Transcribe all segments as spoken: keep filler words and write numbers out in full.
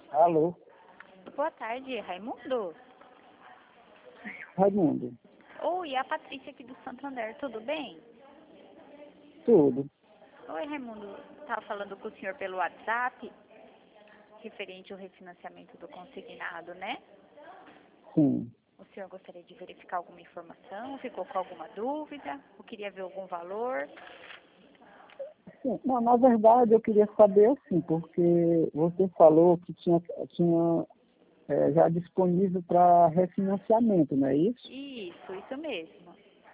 Alô, Boa tarde, Raimundo. Raimundo. Oi, a Patrícia aqui do Santander, tudo bem? Tudo. Oi, Raimundo. Estava falando com o senhor pelo WhatsApp, referente ao refinanciamento do consignado, né? Sim. O senhor gostaria de verificar alguma informação? Ficou com alguma dúvida? Ou queria ver algum valor? Sim. Não, na verdade, eu queria saber assim, porque você falou que tinha, tinha é, já disponível para refinanciamento, não é isso? Isso, isso mesmo.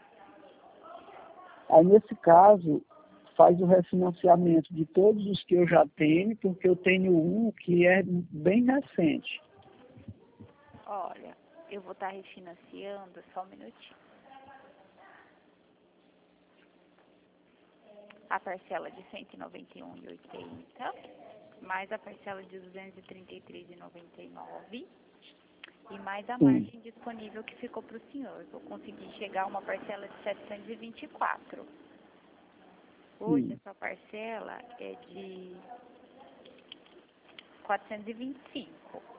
Aí, nesse caso, faz o refinanciamento de todos os que eu já tenho, porque eu tenho um que é bem recente. Olha, eu vou estar refinanciando, só um minutinho. A parcela de cento e noventa e um reais e oitenta centavos, mais a parcela de duzentos e trinta e três reais e noventa e nove centavos e mais a Sim. margem disponível que ficou para o senhor. Vou conseguir chegar a uma parcela de setecentos e vinte e quatro reais. Hoje, Sim. essa parcela é de quatrocentos e vinte e cinco reais.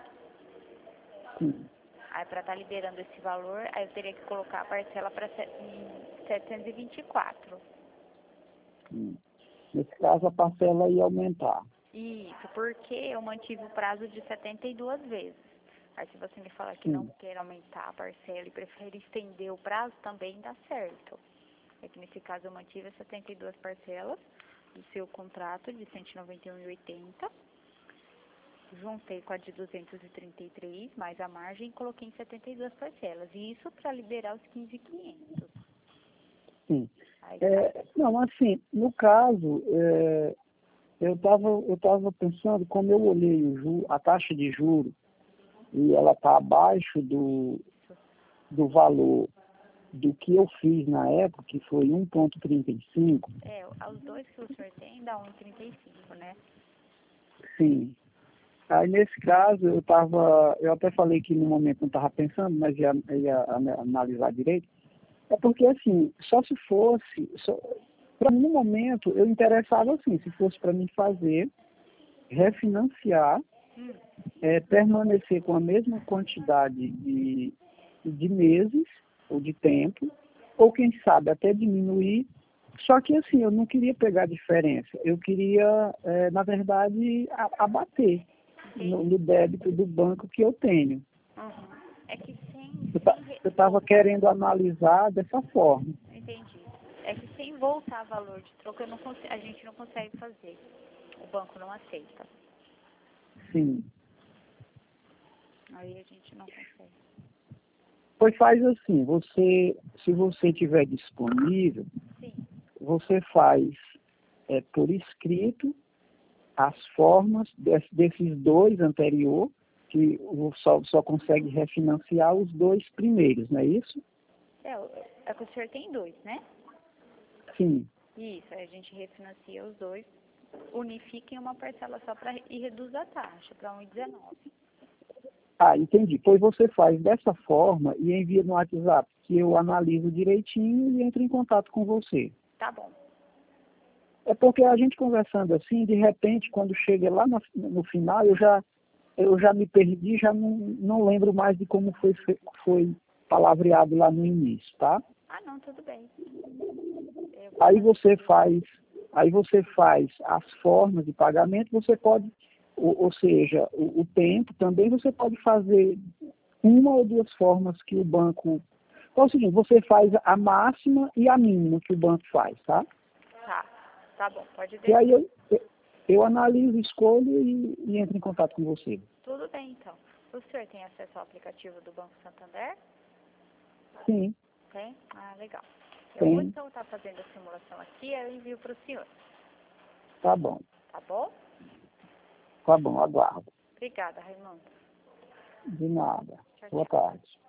Sim. Aí, para estar liberando esse valor, aí eu teria que colocar a parcela para setecentos e vinte e quatro reais. Sim. Nesse caso, a parcela ia aumentar. Isso, porque eu mantive o prazo de setenta e duas vezes. Aí, se você me falar que não Sim. quer aumentar a parcela e prefere estender o prazo, também dá certo. É que nesse caso eu mantive as setenta e duas parcelas do seu contrato de cento e noventa e um reais e oitenta centavos. Juntei com a de duzentos e trinta e três, mais a margem, e coloquei em setenta e duas parcelas. E isso para liberar os quinze mil e quinhentos. Sim. Aí, É, não, assim, no caso, é, eu estava eu tava pensando, como eu olhei o ju, a taxa de juros e ela está abaixo do, do valor do que eu fiz na época, que foi um vírgula trinta e cinco. é, os dois que o senhor tem dá um vírgula trinta e cinco, né? Sim. Aí, nesse caso, eu estava, eu até falei que no momento não estava pensando, mas ia, ia analisar direito. É porque, assim, só se fosse, para mim, no momento, eu interessava, assim, se fosse para mim fazer, refinanciar, Hum, é, permanecer com a mesma quantidade de, de meses ou de tempo, ou quem sabe até diminuir. Só que assim, eu não queria pegar diferença, eu queria, é, na verdade, a- abater no, no débito do banco que eu tenho. uhum. É que sem, Eu sem re- estava voltar, querendo analisar dessa forma. entendi. É que sem voltar valor de troco, eu não consigo, a gente não consegue fazer. O banco não aceita. Sim. Aí a gente não consegue. Pois faz assim, você, se você tiver disponível, Sim. você faz é, por escrito as formas des- desses dois anterior, que o- só, só consegue refinanciar os dois primeiros, não é isso? É, o- é que o senhor tem dois, né? Sim. Isso, aí a gente refinancia os dois, unifica em uma parcela só pra, e reduz a taxa para um vírgula dezenove. Ah, entendi. Pois você faz dessa forma e envia no WhatsApp, que eu analiso direitinho e entro em contato com você. Tá bom. É porque a gente conversando assim, de repente, quando chega lá no, no final, eu já, eu já me perdi, já não, não lembro mais de como foi, fe- foi palavreado lá no início, tá? Ah, não, tudo bem. Eu vou Aí fazer você isso. faz, aí você faz as formas de pagamento, você pode, ou, ou seja, o, o tempo também você pode fazer uma ou duas formas que o banco. Então é o seguinte, você faz a máxima e a mínima que o banco faz, tá? Tá, tá bom, pode E aí deixar. eu, eu, eu analiso, escolho e, e entro em contato com você. Tudo bem, então. O senhor tem acesso ao aplicativo do Banco Santander? Sim, Tem? Ah, legal. Eu vou tem, então estar fazendo a simulação aqui, eu envio para o senhor. tá bom, Tá bom? tá bom, aguardo. Obrigada, Raimundo. De nada. Tchau, Boa tchau. tarde.